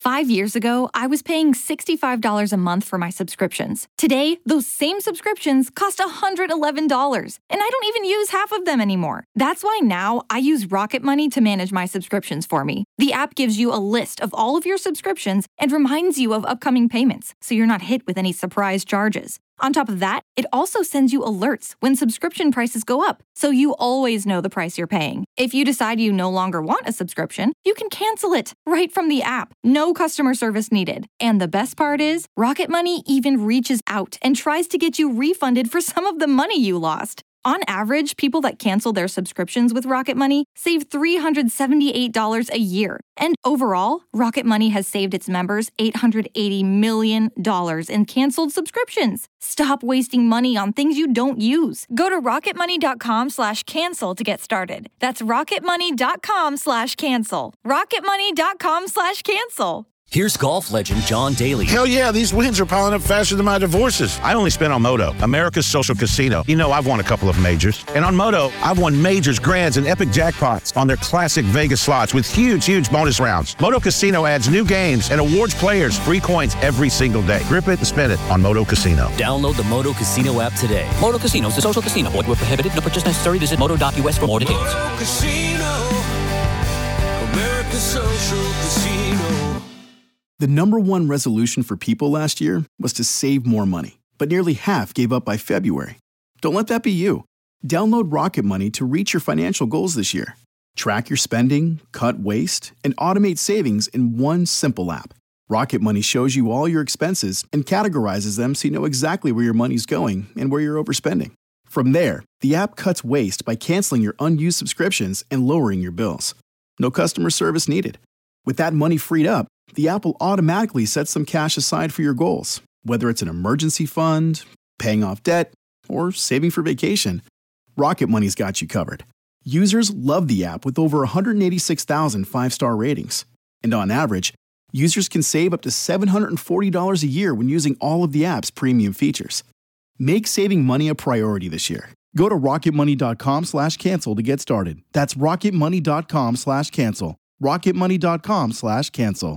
5 years ago, I was paying $65 a month for my subscriptions. Today, those same subscriptions cost $111, and I don't even use half of them anymore. That's why now I use Rocket Money to manage my subscriptions for me. The app gives you a list of all of your subscriptions and reminds you of upcoming payments, so you're not hit with any surprise charges. On top of that, it also sends you alerts when subscription prices go up, so you always know the price you're paying. If you decide you no longer want a subscription, you can cancel it right from the app. No customer service needed. And the best part is, Rocket Money even reaches out and tries to get you refunded for some of the money you lost. On average, people that cancel their subscriptions with Rocket Money save $378 a year. And overall, Rocket Money has saved its members $880 million in canceled subscriptions. Stop wasting money on things you don't use. Go to rocketmoney.com/cancel to get started. That's rocketmoney.com/cancel. rocketmoney.com/cancel. Here's golf legend John Daly. Hell yeah, these wins are piling up faster than my divorces. I only spent on Moto, America's social casino. You know, I've won a couple of majors. And on Moto, I've won majors, grands, and epic jackpots on their classic Vegas slots with huge bonus rounds. Moto Casino adds new games and awards players free coins every single day. Grip it and spin it on Moto Casino. Download the Moto Casino app today. Moto Casino is a social casino. Void where prohibited. No purchase necessary. Visit moto.us for more details. Moto Casino, America's social casino. The number one resolution for people last year was to save more money, but nearly half gave up by February. Don't let that be you. Download Rocket Money to reach your financial goals this year. Track your spending, cut waste, and automate savings in one simple app. Rocket Money shows you all your expenses and categorizes them so you know exactly where your money's going and where you're overspending. From there, the app cuts waste by canceling your unused subscriptions and lowering your bills. No customer service needed. With that money freed up, the app will automatically set some cash aside for your goals, whether it's an emergency fund, paying off debt, or saving for vacation. Rocket Money's got you covered. Users love the app with over 186,000 five-star ratings. And on average, users can save up to $740 a year when using all of the app's premium features. Make saving money a priority this year. Go to rocketmoney.com/cancel to get started. That's rocketmoney.com/cancel. rocketmoney.com/cancel.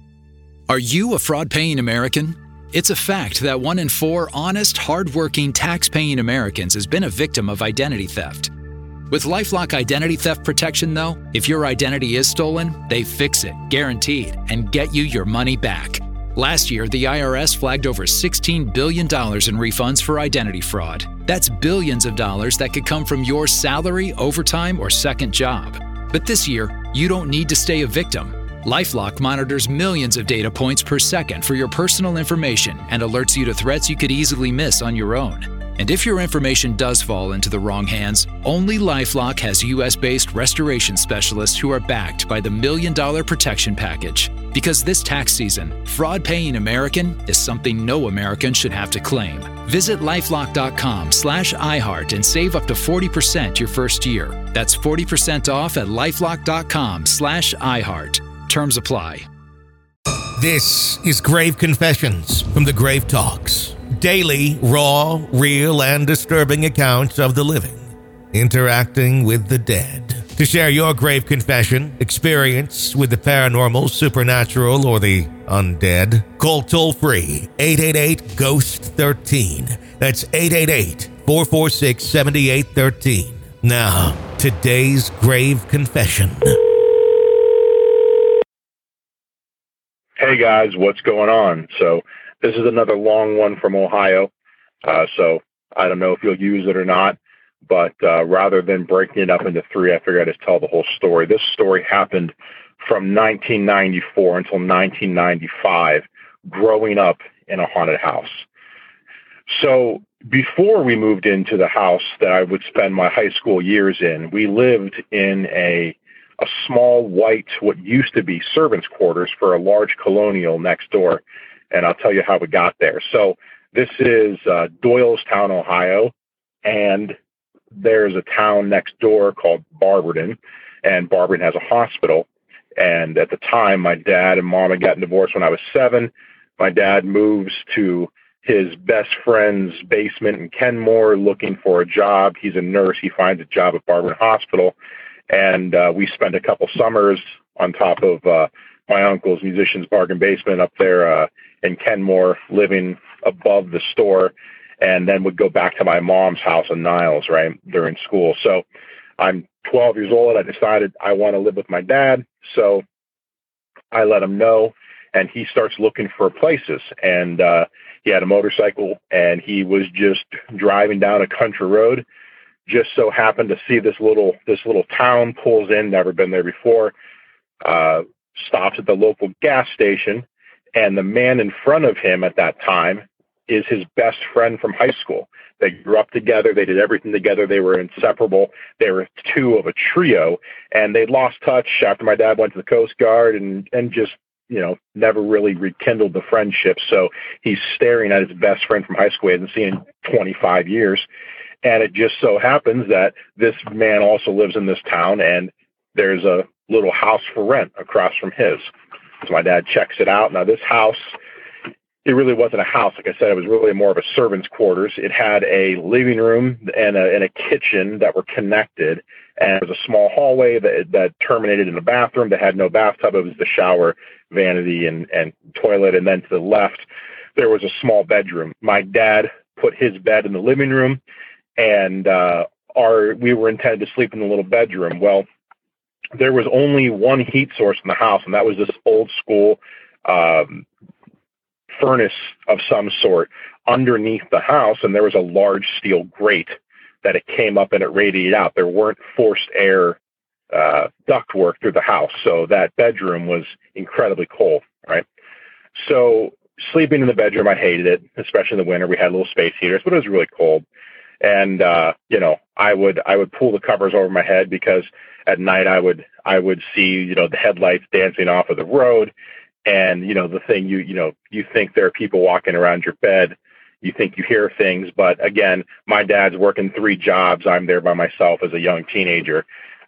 Are you a fraud-paying American? It's a fact that 1 in 4 honest, hard-working, tax-paying Americans has been a victim of identity theft. With LifeLock Identity Theft Protection, though, if your identity is stolen, they fix it, guaranteed, and get you your money back. Last year, the IRS flagged over $16 billion in refunds for identity fraud. That's billions of dollars that could come from your salary, overtime, or second job. But this year, you don't need to stay a victim. LifeLock monitors millions of data points per second for your personal information and alerts you to threats you could easily miss on your own. And if your information does fall into the wrong hands, only LifeLock has U.S.-based restoration specialists who are backed by the $1 Million Protection Package. Because this tax season, fraud-paying American is something no American should have to claim. Visit LifeLock.com/iHeart and save up to 40% your first year. That's 40% off at LifeLock.com/iHeart. Terms apply. This is Grave Confessions from the Grave Talks. Daily, raw, real, and disturbing accounts of the living, interacting with the dead. To share your grave confession, experience with the paranormal, supernatural, or the undead, call toll-free 888-GHOST-13. That's 888-446-7813. Now, today's grave confession. Hey guys, what's going on? So this is another long one from Ohio. So I don't know if you'll use it or not, but rather than breaking it up into 3, I figured I'd just tell the whole story. This story happened from 1994 until 1995, growing up in a haunted house. So before we moved into the house that I would spend my high school years in, we lived in a small white, what used to be servants' quarters for a large colonial next door. And I'll tell you how we got there. So this is Doylestown, Ohio, and there's a town next door called Barberton, and Barberton has a hospital. And at the time, my dad and mom had gotten divorced when I was 7. My dad moves to his best friend's basement in Kenmore looking for a job. He's a nurse. He finds a job at Barberton Hospital. And we spent a couple summers on top of my uncle's Musician's Bargain Basement up there in Kenmore, living above the store, and then would go back to my mom's house in Niles, right, during school. So I'm 12 years old. I decided I want to live with my dad. So I let him know, and he starts looking for places. And he had a motorcycle, and he was just driving down a country road. Just so happened to see this little town, pulls in, never been there before, stops at the local gas station, and the man in front of him at that time is his best friend from high school. They grew up together. They did everything together. They were inseparable. They were two of a trio, and they lost touch after my dad went to the Coast Guard and just, never really rekindled the friendship. So he's staring at his best friend from high school he hasn't seen in 25 years. And it just so happens that this man also lives in this town, and there's a little house for rent across from his. So my dad checks it out. Now, this house, it really wasn't a house. Like I said, it was really more of a servant's quarters. It had a living room and a kitchen that were connected, and it was a small hallway that terminated in a bathroom that had no bathtub. It was the shower, vanity, and toilet. And then to the left, there was a small bedroom. My dad put his bed in the living room, and we were intended to sleep in the little bedroom. Well, there was only one heat source in the house, and that was this old school furnace of some sort underneath the house, and there was a large steel grate that it came up and it radiated out. There weren't forced air ductwork through the house, so that bedroom was incredibly cold, right? So sleeping in the bedroom, I hated it, especially in the winter. We had little space heaters, but it was really cold. And I would pull the covers over my head because at night I would see the headlights dancing off of the road, and the thing you think there are people walking around your bed, you think you hear things, but again, my dad's working 3 jobs. I'm there by myself as a young teenager,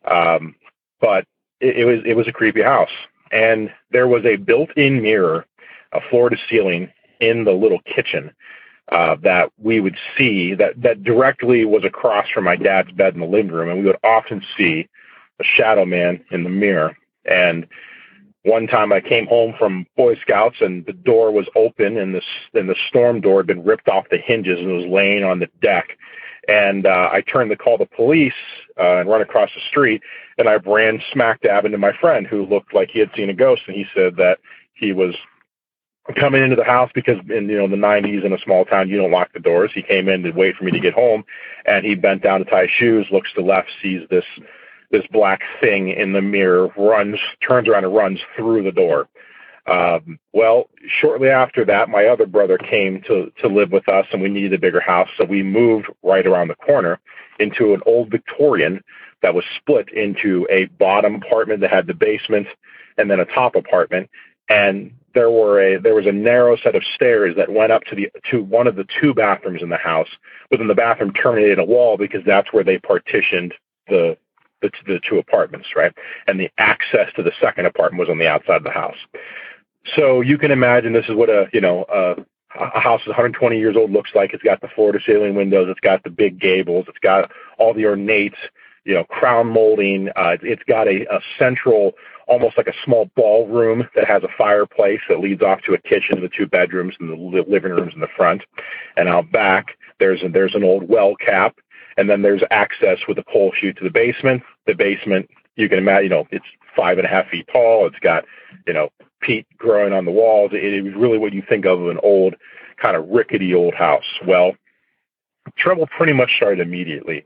but it was a creepy house, and there was a built-in mirror, a floor to ceiling in the little kitchen. That we would see that directly was across from my dad's bed in the living room, and we would often see a shadow man in the mirror. And one time I came home from Boy Scouts, and the door was open, and the storm door had been ripped off the hinges and was laying on the deck. And I turned to call the police and run across the street, and I ran smack dab into my friend, who looked like he had seen a ghost, and he said that he was coming into the house because in the 90s in a small town, you don't lock the doors. He came in to wait for me to get home, and he bent down to tie his shoes, looks to the left, sees this black thing in the mirror, turns around and runs through the door. Well, shortly after that, my other brother came to live with us, and we needed a bigger house, so we moved right around the corner into an old Victorian that was split into a bottom apartment that had the basement and then a top apartment. And there was a narrow set of stairs that went up to one of the 2 bathrooms in the house, but then the bathroom terminated a wall because that's where they partitioned the 2 apartments, right? And the access to the second apartment was on the outside of the house. So you can imagine this is what a house that's 120 years old looks like. It's got the floor to ceiling windows. It's got the big gables. It's got all the ornate, crown molding. It's got a central, almost like a small ballroom that has a fireplace that leads off to a kitchen, the 2 bedrooms, and the living rooms in the front. And out back, there's an old well cap, and then there's access with a pole chute to the basement. The basement, you can imagine, it's 5.5 feet tall. It's got, peat growing on the walls. It was really what you think of an old, kind of rickety old house. Well, trouble pretty much started immediately.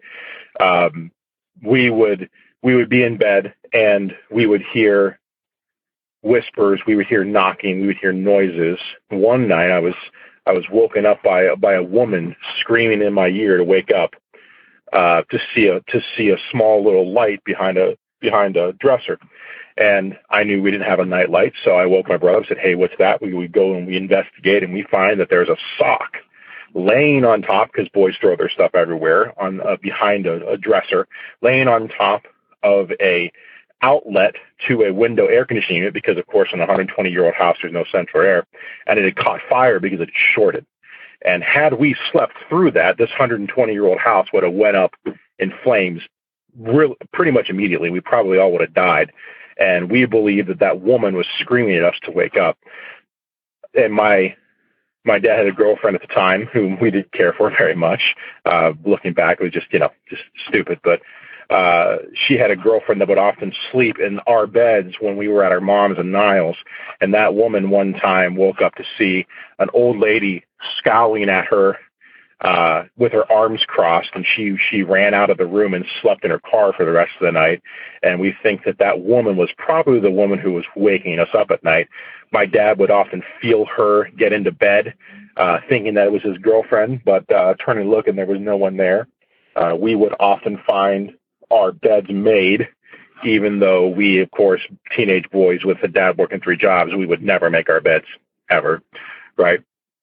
We would be in bed, and we would hear whispers. We would hear knocking. We would hear noises. One night, I was woken up by a woman screaming in my ear to wake up, to see a small little light behind a dresser. And I knew we didn't have a night light, so I woke my brother and said, "Hey, what's that?" We go and we investigate, and we find that there's a sock laying on top, because boys throw their stuff everywhere, behind a dresser, laying on top of a outlet to a window air conditioning unit, because of course in a 120-year-old house there's no central air, and it had caught fire because it shorted. And had we slept through that, this 120-year-old house would have went up in flames pretty much immediately. We probably all would have died. And we believed that that woman was screaming at us to wake up. And my dad had a girlfriend at the time whom we didn't care for very much. Looking back, it was just stupid. But she had a girlfriend that would often sleep in our beds when we were at our mom's and Niles. And that woman one time woke up to see an old lady scowling at her with her arms crossed, and she ran out of the room and slept in her car for the rest of the night. And we think that that woman was probably the woman who was waking us up at night. My dad would often feel her get into bed, thinking that it was his girlfriend, but turn and look, and there was no one there. We would often find our beds made, even though we, of course, teenage boys with a dad working 3 jobs, we would never make our beds ever, right?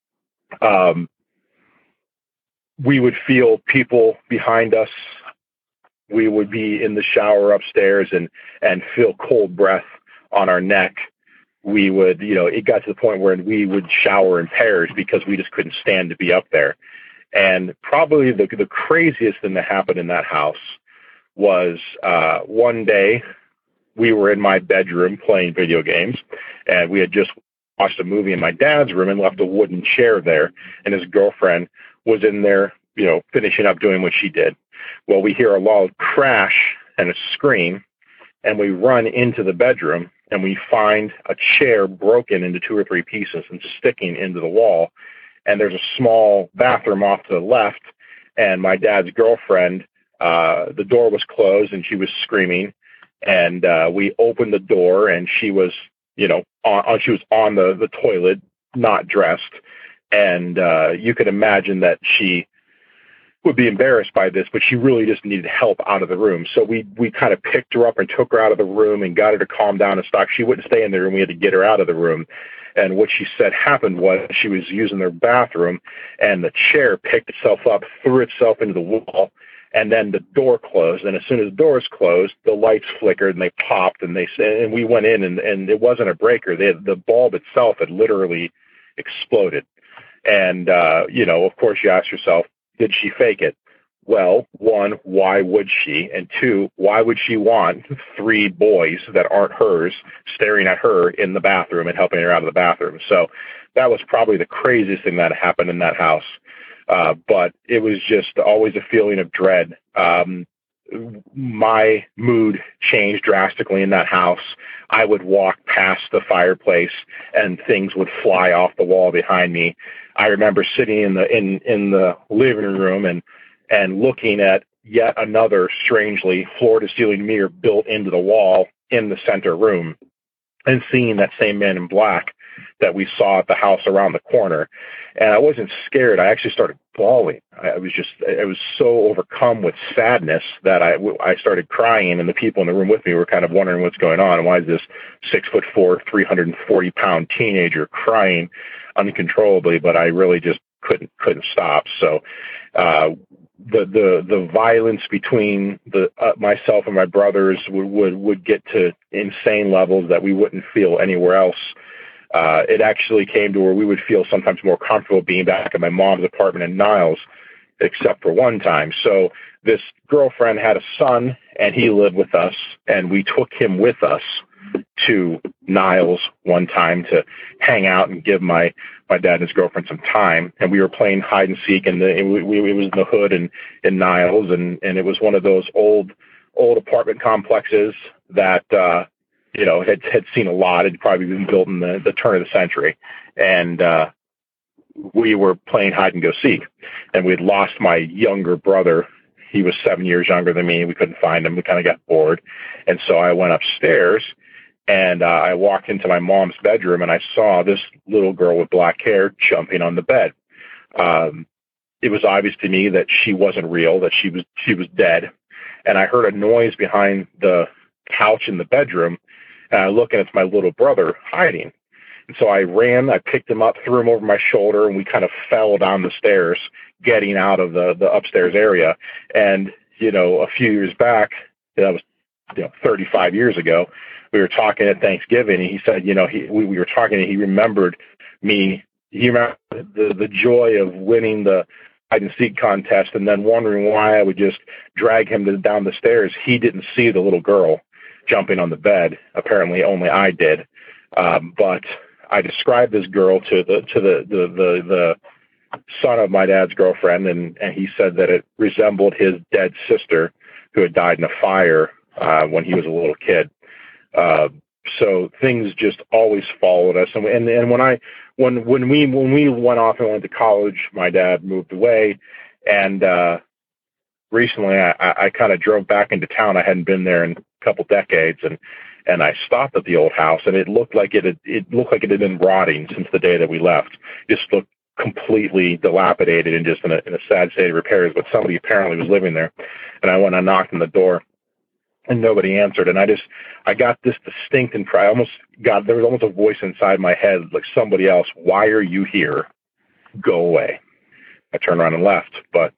We would feel people behind us. We would be in the shower upstairs and feel cold breath on our neck. We would, it got to the point where we would shower in pairs because we just couldn't stand to be up there. And probably the craziest thing that happened in that house was one day we were in my bedroom playing video games, and we had just watched a movie in my dad's room and left a wooden chair there, and his girlfriend was in there, finishing up doing what she did. Well, we hear a loud crash and a scream, and we run into the bedroom, and we find a chair broken into 2 or 3 pieces and sticking into the wall. And there's a small bathroom off to the left, and my dad's girlfriend, the door was closed, and she was screaming. And we opened the door, and she was, she was on the toilet, not dressed. And you could imagine that she would be embarrassed by this, but she really just needed help out of the room. So we kind of picked her up and took her out of the room and got her to calm down and stop. She wouldn't stay in the room. We had to get her out of the room. And what she said happened was she was using their bathroom, and the chair picked itself up, threw itself into the wall, and then the door closed. And as soon as the doors closed, the lights flickered and they popped, and we went in, and it wasn't a breaker. The bulb itself had literally exploded. And, of course you ask yourself, did she fake it? Well, 1, why would she? And 2, why would she want 3 boys that aren't hers staring at her in the bathroom and helping her out of the bathroom? So that was probably the craziest thing that happened in that house. But it was just always a feeling of dread. My mood changed drastically in that house. I would walk past the fireplace and things would fly off the wall behind me. I remember sitting in the living room and looking at yet another strangely floor to ceiling mirror built into the wall in the center room, and seeing that same man in black that we saw at the house around the corner. And I wasn't scared. I actually started bawling. I was so overcome with sadness that I started crying, and the people in the room with me were kind of wondering what's going on. Why is this 6'4", 340-pound teenager crying uncontrollably? But I really just couldn't stop. So, the violence between myself and my brothers would get to insane levels that we wouldn't feel anywhere else. It actually came to where we would feel sometimes more comfortable being back at my mom's apartment in Niles, except for one time. So this girlfriend had a son, and he lived with us, and we took him with us to Niles one time to hang out and give my dad and his girlfriend some time. And we were playing hide and seek, and it was in the hood in Niles, and it was one of those old apartment complexes that had seen a lot. It'd probably been built in the turn of the century. And we were playing hide and go seek, and we'd lost my younger brother. He was 7 years younger than me. We couldn't find him. We kind of got bored. And so I went upstairs, and I walked into my mom's bedroom, and I saw this little girl with black hair jumping on the bed. It was obvious to me that she wasn't real, that she was dead. And I heard a noise behind the couch in the bedroom, and I look, and it's my little brother hiding. And so I ran, I picked him up, threw him over my shoulder, and we kind of fell down the stairs, getting out of the upstairs area. And, a few years back, that was 35 years ago, we were talking at Thanksgiving, and he said, we were talking, and he remembered me. He remembered the joy of winning the hide and seek contest, and then wondering why I would just drag him down the stairs. He didn't see the little girl. jumping on the bed. Apparently only I did. But I described this girl to the son of my dad's girlfriend, and he said that it resembled his dead sister who had died in a fire when he was a little kid. So things just always followed us. And when we went off and went to college, my dad moved away, and recently I kind of drove back into town. I hadn't been there in a couple decades, and I stopped at the old house, and it looked like it had been rotting since the day that we left. It just looked completely dilapidated and just in a sad state of repairs. But somebody apparently was living there, and I went and knocked on the door, and nobody answered. And I got this distinct and there was almost a voice inside my head, like somebody else. Why are you here? Go away. I turned around and left. But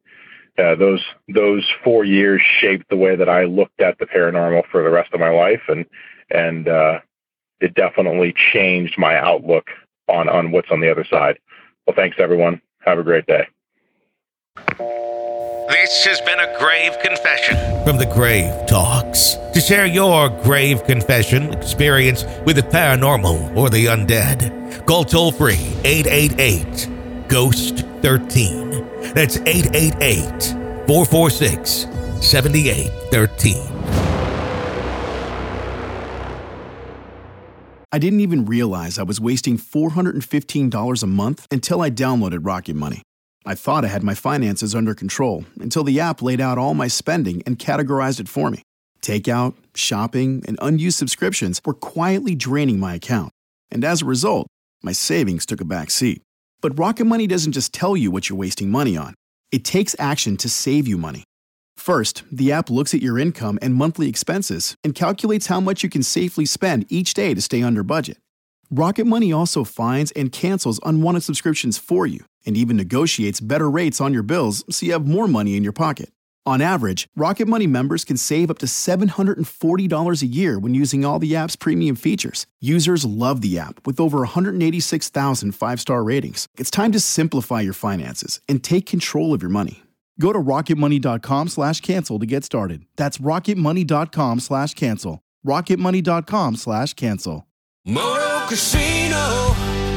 those 4 years shaped the way that I looked at the paranormal for the rest of my life, and it definitely changed my outlook on what's on the other side. Well, thanks everyone. Have a great day. This has been a grave confession from the Grave Talks. To share your grave confession experience with the paranormal or the undead, call toll-free 888-GHOST-13. That's 888-446-7813. I didn't even realize I was wasting $415 a month until I downloaded Rocket Money. I thought I had my finances under control until the app laid out all my spending and categorized it for me. Takeout, shopping, and unused subscriptions were quietly draining my account. And as a result, my savings took a back seat. But Rocket Money doesn't just tell you what you're wasting money on. It takes action to save you money. First, the app looks at your income and monthly expenses and calculates how much you can safely spend each day to stay under budget. Rocket Money also finds and cancels unwanted subscriptions for you and even negotiates better rates on your bills so you have more money in your pocket. On average, Rocket Money members can save up to $740 a year when using all the app's premium features. Users love the app with over 186,000 five-star ratings. It's time to simplify your finances and take control of your money. Go to rocketmoney.com/cancel to get started. That's rocketmoney.com/cancel. rocketmoney.com/cancel. Moto Casino,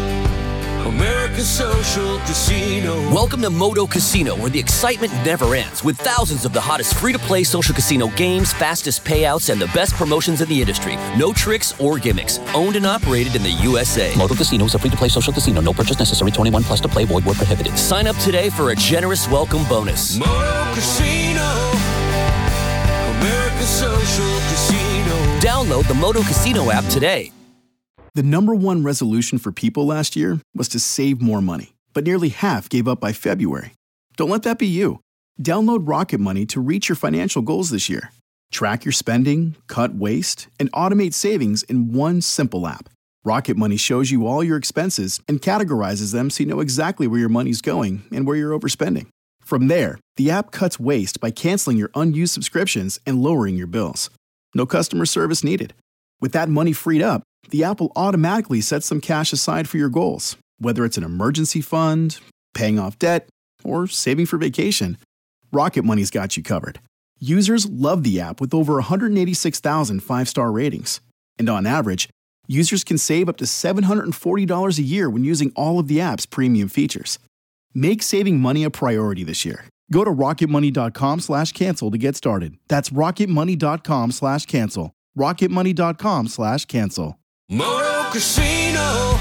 America's social casino. Welcome to Moto Casino, where the excitement never ends, with thousands of the hottest free-to-play social casino games, fastest payouts, and the best promotions in the industry. No tricks or gimmicks. Owned and operated in the USA. Moto Casino is a free-to-play social casino. No purchase necessary. 21 plus to play. Void where prohibited. Sign up today for a generous welcome bonus. Moto Casino, America's social casino. Download the Moto Casino app today. The number one resolution for people last year was to save more money, but nearly half gave up by February. Don't let that be you. Download Rocket Money to reach your financial goals this year. Track your spending, cut waste, and automate savings in one simple app. Rocket Money shows you all your expenses and categorizes them so you know exactly where your money's going and where you're overspending. From there, the app cuts waste by canceling your unused subscriptions and lowering your bills. No customer service needed. With that money freed up, the app will automatically set some cash aside for your goals, whether it's an emergency fund, paying off debt, or saving for vacation. Rocket Money's got you covered. Users love the app with over 186,000 five-star ratings. And on average, users can save up to $740 a year when using all of the app's premium features. Make saving money a priority this year. Go to rocketmoney.com/cancel to get started. That's rocketmoney.com/cancel. rocketmoney.com/cancel. Moto Casino,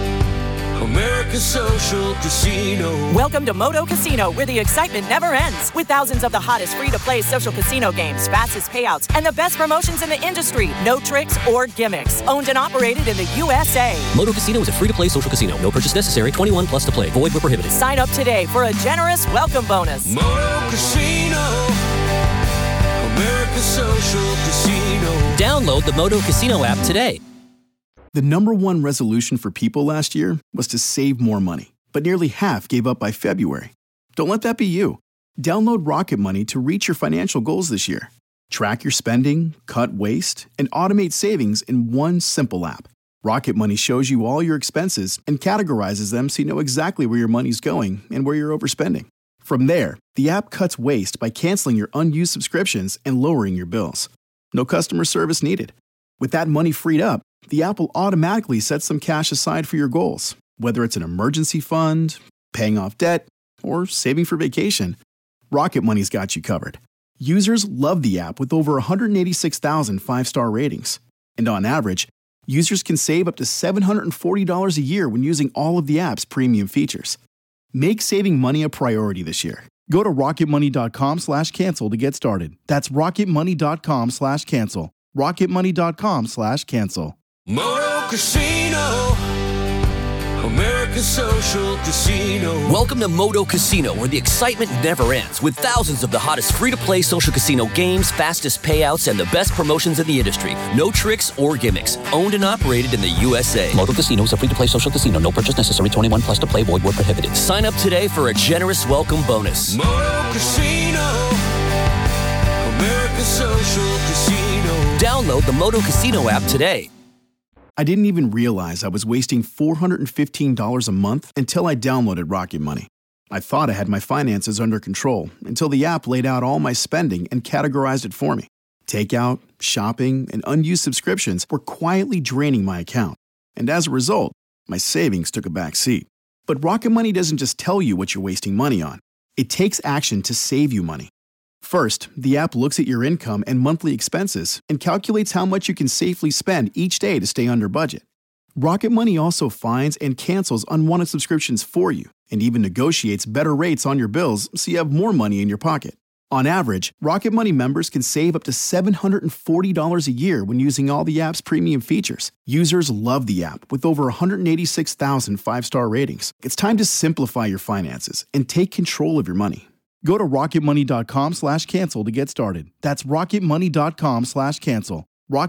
America's social casino. Welcome to Moto Casino, where the excitement never ends. With thousands of the hottest free-to-play social casino games, fastest payouts, and the best promotions in the industry. No tricks or gimmicks. Owned and operated in the USA. Moto Casino is a free-to-play social casino. No purchase necessary. 21 plus to play. Void where prohibited. Sign up today for a generous welcome bonus. Moto Casino, America's social casino. Download the Moto Casino app today. The number one resolution for people last year was to save more money, but nearly half gave up by February. Don't let that be you. Download Rocket Money to reach your financial goals this year. Track your spending, cut waste, and automate savings in one simple app. Rocket Money shows you all your expenses and categorizes them so you know exactly where your money's going and where you're overspending. From there, the app cuts waste by canceling your unused subscriptions and lowering your bills. No customer service needed. With that money freed up, the app will automatically set some cash aside for your goals, whether it's an emergency fund, paying off debt, or saving for vacation. Rocket Money's got you covered. Users love the app with over 186,000 five-star ratings. And on average, users can save up to $740 a year when using all of the app's premium features. Make saving money a priority this year. Go to rocketmoney.com/cancel to get started. That's rocketmoney.com/cancel. rocketmoney.com/cancel. Moto Casino, America's social casino. Welcome to Moto Casino, where the excitement never ends, with thousands of the hottest free-to-play social casino games, fastest payouts, and the best promotions in the industry. No tricks or gimmicks. Owned and operated in the USA. Moto Casino is a free-to-play social casino. No purchase necessary. 21 plus to play. Void where prohibited. Sign up today for a generous welcome bonus. Moto Casino, America's social casino. Download the Moto Casino app today. I didn't even realize I was wasting $415 a month until I downloaded Rocket Money. I thought I had my finances under control until the app laid out all my spending and categorized it for me. Takeout, shopping, and unused subscriptions were quietly draining my account. And as a result, my savings took a back seat. But Rocket Money doesn't just tell you what you're wasting money on. It takes action to save you money. First, the app looks at your income and monthly expenses and calculates how much you can safely spend each day to stay under budget. Rocket Money also finds and cancels unwanted subscriptions for you and even negotiates better rates on your bills so you have more money in your pocket. On average, Rocket Money members can save up to $740 a year when using all the app's premium features. Users love the app with over 186,000 five-star ratings. It's time to simplify your finances and take control of your money. Go to rocketmoney.com/cancel to get started. That's rocketmoney.com/cancel.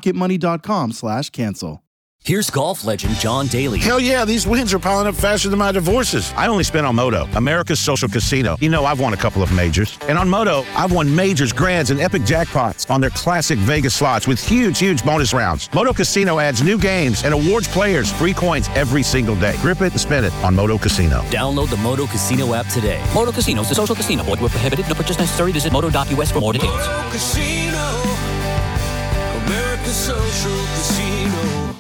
rocketmoney.com/cancel. Here's golf legend John Daly. Hell yeah, these wins are piling up faster than my divorces. I only spend on Moto, America's social casino. You know I've won a couple of majors. And on Moto, I've won majors, grands, and epic jackpots on their classic Vegas slots with huge bonus rounds. Moto Casino adds new games and awards players free coins every single day. Grip it and spin it on Moto Casino. Download the Moto Casino app today. Moto Casino is a social casino. Void where prohibited. No purchase necessary. Visit moto.us for more details. Moto Casino, America's social casino.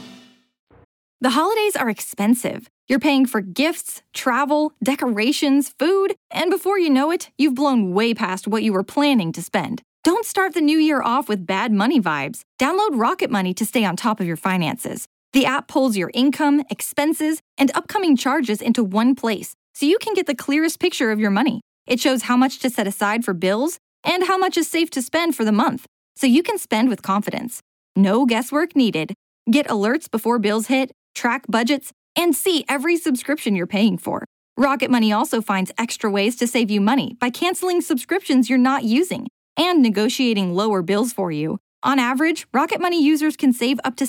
The holidays are expensive. You're paying for gifts, travel, decorations, food, and before you know it, you've blown way past what you were planning to spend. Don't start the new year off with bad money vibes. Download Rocket Money to stay on top of your finances. The app pulls your income, expenses, and upcoming charges into one place, so you can get the clearest picture of your money. It shows how much to set aside for bills and how much is safe to spend for the month, so you can spend with confidence. No guesswork needed. Get alerts before bills hit, track budgets, and see every subscription you're paying for. Rocket Money also finds extra ways to save you money by canceling subscriptions you're not using and negotiating lower bills for you. On average, Rocket Money users can save up to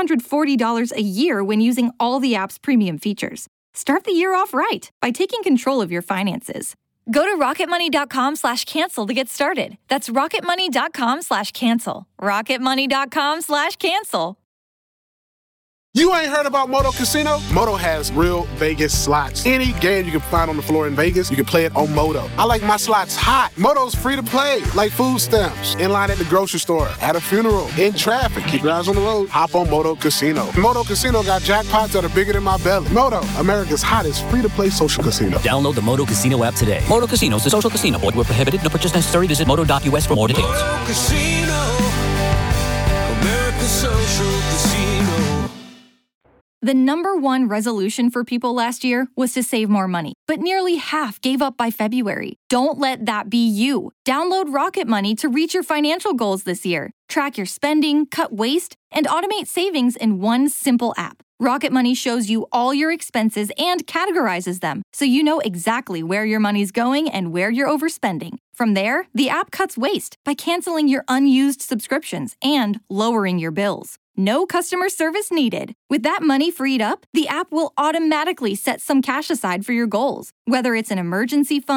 $740 a year when using all the app's premium features. Start the year off right by taking control of your finances. Go to rocketmoney.com/cancel to get started. That's rocketmoney.com/cancel. rocketmoney.com/cancel. You ain't heard about Moto Casino? Moto has real Vegas slots. Any game you can find on the floor in Vegas, you can play it on Moto. I like my slots hot. Moto's free to play, like food stamps. In line at the grocery store, at a funeral, in traffic. Keep your eyes on the road. Hop on Moto Casino. Moto Casino got jackpots that are bigger than my belly. Moto, America's hottest free-to-play social casino. Download the Moto Casino app today. Moto Casino is a social casino. Void where prohibited. No purchase necessary. Visit moto.us for more details. Moto Casino, America's social casino. The number one resolution for people last year was to save more money, but nearly half gave up by February. Don't let that be you. Download Rocket Money to reach your financial goals this year. Track your spending, cut waste, and automate savings in one simple app. Rocket Money shows you all your expenses and categorizes them, so you know exactly where your money's going and where you're overspending. From there, the app cuts waste by canceling your unused subscriptions and lowering your bills. No customer service needed. With that money freed up, the app will automatically set some cash aside for your goals, whether it's an emergency fund,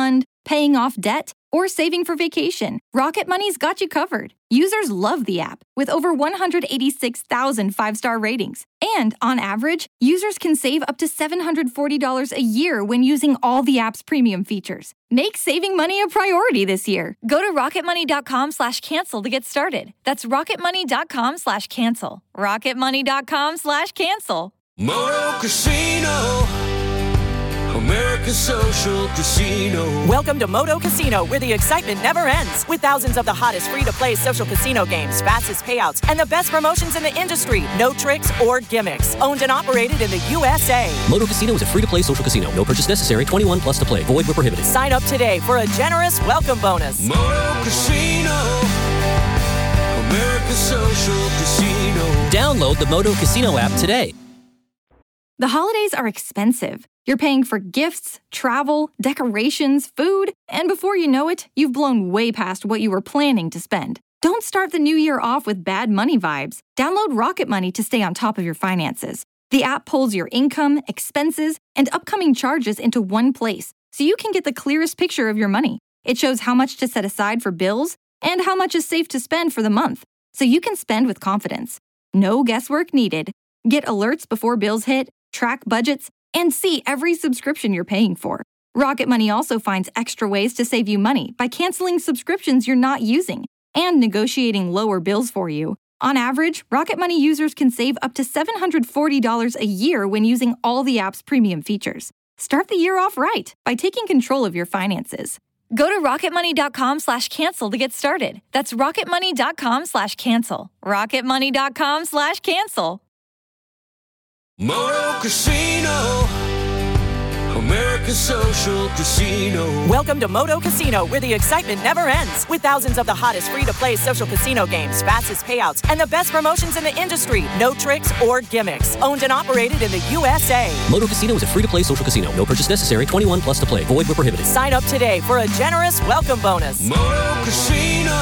paying off debt, or saving for vacation, Rocket Money's got you covered. Users love the app, with over 186,000 five-star ratings. And, on average, users can save up to $740 a year when using all the app's premium features. Make saving money a priority this year. Go to rocketmoney.com/cancel to get started. That's rocketmoney.com/cancel. rocketmoney.com/cancel. Moto Casino, America's social casino. Welcome to Moto Casino, where the excitement never ends. With thousands of the hottest free-to-play social casino games, fastest payouts, and the best promotions in the industry. No tricks or gimmicks. Owned and operated in the USA. Moto Casino is a free-to-play social casino. No purchase necessary. 21 plus to play. Void where prohibited. Sign up today for a generous welcome bonus. Moto Casino, America's social casino. Download the Moto Casino app today. The holidays are expensive. You're paying for gifts, travel, decorations, food, and before you know it, you've blown way past what you were planning to spend. Don't start the new year off with bad money vibes. Download Rocket Money to stay on top of your finances. The app pulls your income, expenses, and upcoming charges into one place, so you can get the clearest picture of your money. It shows how much to set aside for bills and how much is safe to spend for the month, so you can spend with confidence. No guesswork needed. Get alerts before bills hit, track budgets, and see every subscription you're paying for. Rocket Money also finds extra ways to save you money by canceling subscriptions you're not using and negotiating lower bills for you. On average, Rocket Money users can save up to $740 a year when using all the app's premium features. Start the year off right by taking control of your finances. Go to rocketmoney.com/cancel to get started. That's rocketmoney.com/cancel. rocketmoney.com/cancel. Moto Casino, America's social casino. Welcome to Moto Casino, where the excitement never ends. With thousands of the hottest free-to-play social casino games, fastest payouts, and the best promotions in the industry. No tricks or gimmicks. Owned and operated in the USA. Moto Casino is a free-to-play social casino. No purchase necessary. 21 plus to play. Void where prohibited. Sign up today for a generous welcome bonus. Moto Casino,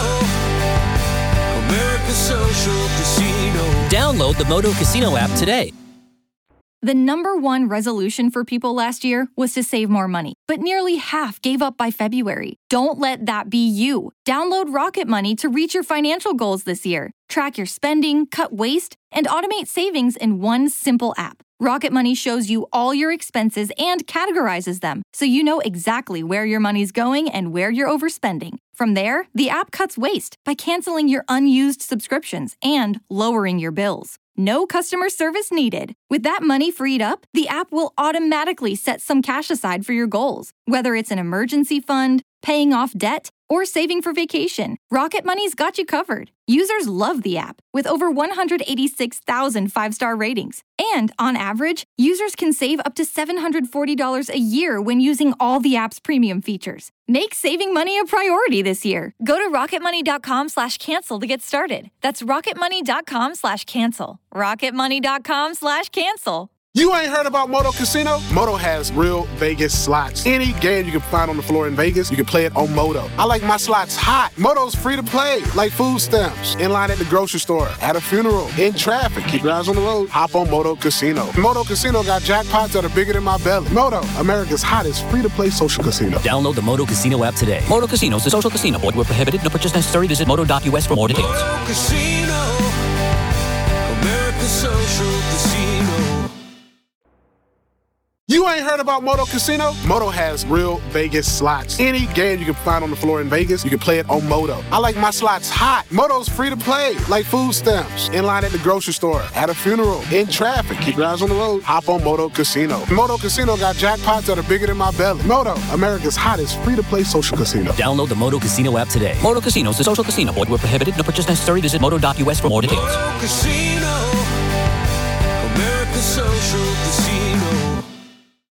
America's social casino. Download the Moto Casino app today. The number one resolution for people last year was to save more money, but nearly half gave up by February. Don't let that be you. Download Rocket Money to reach your financial goals this year. Track your spending, cut waste, and automate savings in one simple app. Rocket Money shows you all your expenses and categorizes them, so you know exactly where your money's going and where you're overspending. From there, the app cuts waste by canceling your unused subscriptions and lowering your bills. No customer service needed. With that money freed up, the app will automatically set some cash aside for your goals, whether it's an emergency fund, paying off debt, or saving for vacation. Rocket Money's got you covered. Users love the app, with over 186,000 five-star ratings. And, on average, users can save up to $740 a year when using all the app's premium features. Make saving money a priority this year. Go to rocketmoney.com/cancel to get started. That's rocketmoney.com/cancel. rocketmoney.com/cancel. You ain't heard about Moto Casino? Moto has real Vegas slots. Any game you can find on the floor in Vegas, you can play it on Moto. I like my slots hot. Moto's free to play, like food stamps. In line at the grocery store, at a funeral, in traffic. Keep your eyes on the road. Hop on Moto Casino. Moto Casino got jackpots that are bigger than my belly. Moto, America's hottest free-to-play social casino. Download the Moto Casino app today. Moto Casino is a social casino. Void where prohibited. No purchase necessary. Visit moto.us for more details. Moto Casino, America's social casino. You ain't heard about Moto Casino? Moto has real Vegas slots. Any game you can find on the floor in Vegas, you can play it on Moto. I like my slots hot. Moto's free to play, like food stamps. In line at the grocery store, at a funeral, in traffic. Keep your eyes on the road. Hop on Moto Casino. Moto Casino got jackpots that are bigger than my belly. Moto, America's hottest free-to-play social casino. Download the Moto Casino app today. Moto Casino is a social casino. Void where prohibited. No purchase necessary. Visit moto.us for more details. Moto Casino, America's social casino.